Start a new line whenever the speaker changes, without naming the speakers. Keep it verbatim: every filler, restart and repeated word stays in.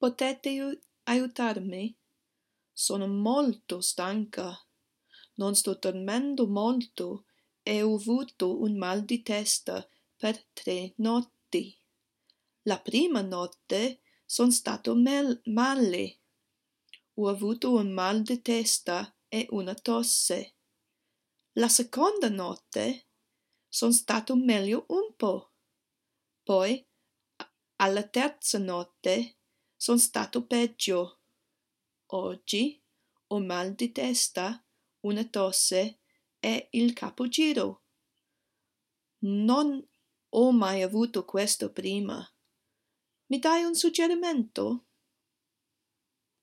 Potete aiu- aiutarmi? Sono molto stanca. Non sto dormendo molto e ho avuto un mal di testa per tre notti. La prima notte son stato mel- male. Ho avuto un mal di testa e una tosse. La seconda notte son stato meglio un po'. Poi, a- alla terza notte, son stato peggio. Oggi ho mal di testa, una tosse e il capogiro. Non ho mai avuto questo prima. Mi dai un suggerimento?